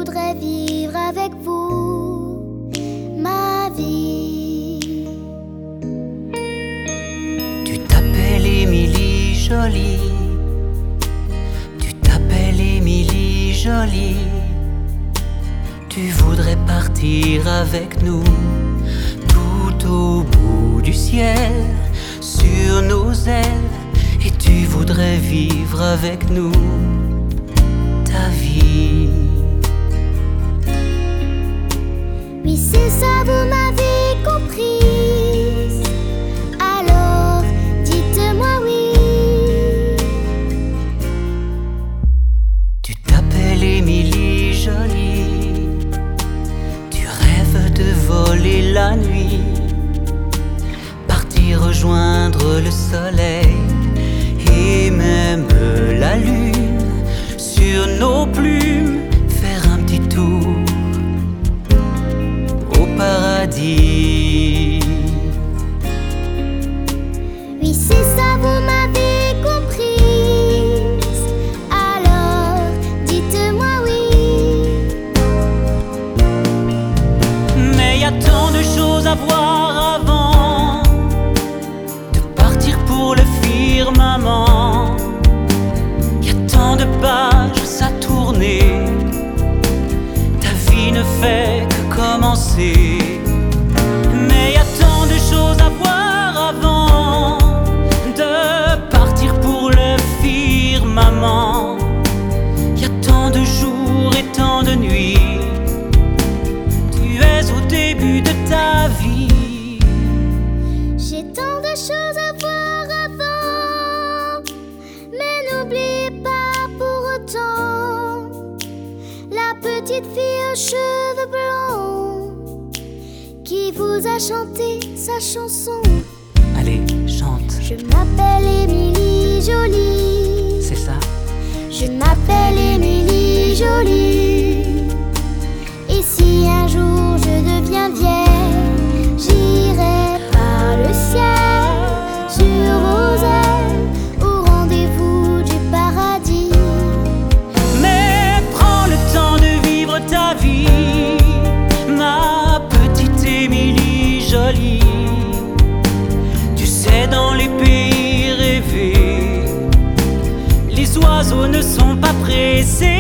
voudrais vivre avec vous ma vie. Tu t'appelles Émilie Jolie, tu t'appelles Émilie Jolie. Tu voudrais partir avec nous tout au bout du ciel, sur nos ailes, et tu voudrais vivre avec nous ta vie. Oui, c'est ça, vous m'avez comprise. Alors, dites-moi oui. Tu t'appelles Émilie Jolie, tu rêves de voler la nuit, partir rejoindre le soleil et même la lune, sur nos plumes faire un petit tour au paradis. Oui, c'est ça, vous m'avez comprise. Alors, dites-moi oui. Mais y a tant de choses à voir avant de partir pour le firmament. Y a tant de pages à tourner, ta vie ne fait que commencer. Mais y a tant de choses à voir avant de partir pour le firmament. Y a tant de jours et tant de nuits, tu es au début de ta vie. J'ai tant de choses à voir avant, mais n'oubliez pas pour autant la petite fille aux cheveux blancs qui vous a chanté sa chanson. Allez, chante, Je m'appelle Émilie Jolie, c'est ça. je m'appelle Émilie Jolie. Et si un jour je deviens vieille, j'irai par le ciel, sur vos ailes, au rendez-vous du paradis. Mais prends le temps de vivre ta vie, ma petite Émilie Jolie. Tu sais, dans les pays rêvés, les oiseaux ne sont pas pressés.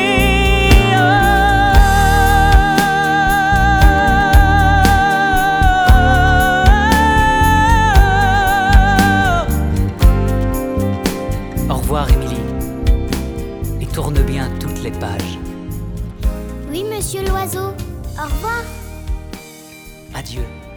Au revoir Émilie, et tourne bien toutes les pages. Oui, monsieur l'oiseau, au revoir. Adieu.